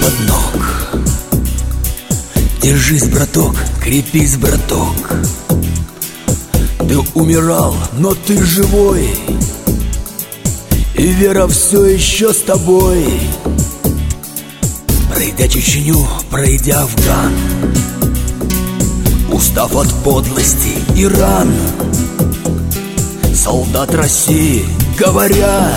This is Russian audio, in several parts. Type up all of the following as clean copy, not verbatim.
из-под ног. Держись, браток, крепись, браток. Ты умирал, но ты живой, и вера все еще с тобой. Пройдя Чечню, пройдя Афган, устав от подлости и ран, солдат России, говоря,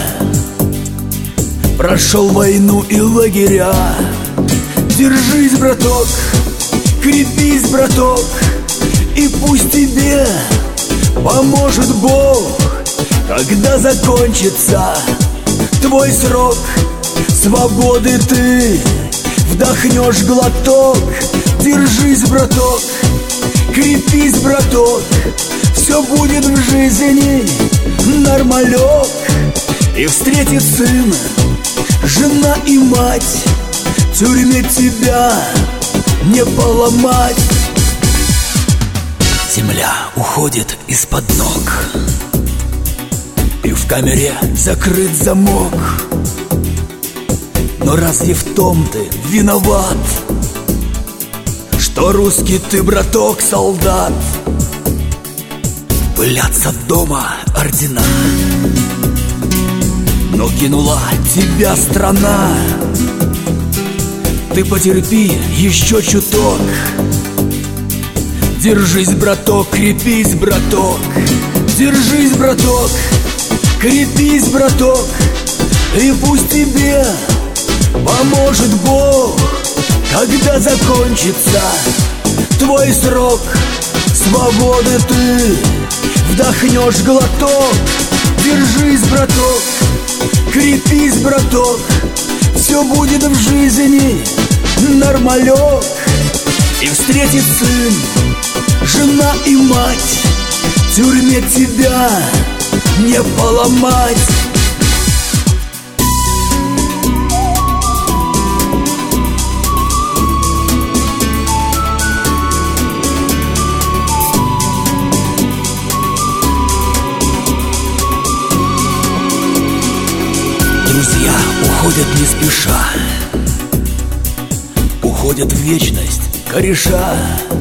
прошел войну и лагеря. Держись, браток, крепись, браток, и пусть тебе поможет Бог, когда закончится твой срок свободы, ты вдохнешь глоток. Держись, браток, крепись, браток, все будет в жизни нормалек. И встретит сын, жена и мать, в тюрьме тебя не поломать. Земля уходит из-под ног, и в камере закрыт замок. Но разве в том ты виноват, что русский ты, браток, солдат? Пылятся дома ордена, но кинула тебя страна. Ты потерпи еще чуток. Держись, браток, крепись, браток. Держись, браток, крепись, браток, и пусть тебе поможет Бог, когда закончится твой срок свободы, ты вдохнешь глоток. Держись, браток, крепись, браток, все будет в жизни нормалек. И встретит сын, жена и мать, в тюрьме тебя не поломать. Друзья уходят не спеша, уходят в вечность кореша,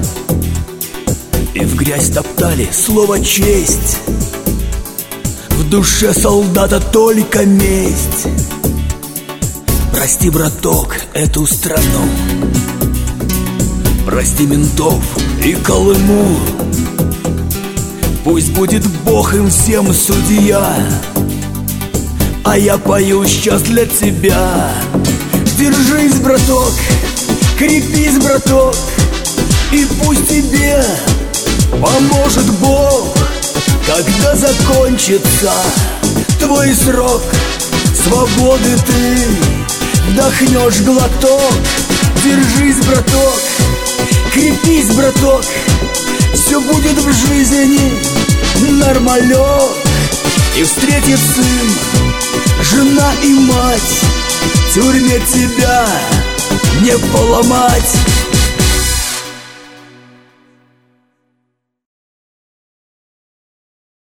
и в грязь топтали слово честь. В душе солдата только месть. Прости, браток, эту страну, прости ментов и Колыму. Пусть будет Бог им всем судья, а я пою сейчас для тебя. Держись, браток, крепись, браток, и пусть тебе поможет Бог, когда закончится твой срок свободы, ты вдохнешь глоток. Держись, браток, крепись, браток, все будет в жизни нормалек. И встретит сын, жена и мать, в тюрьме тебя не поломать.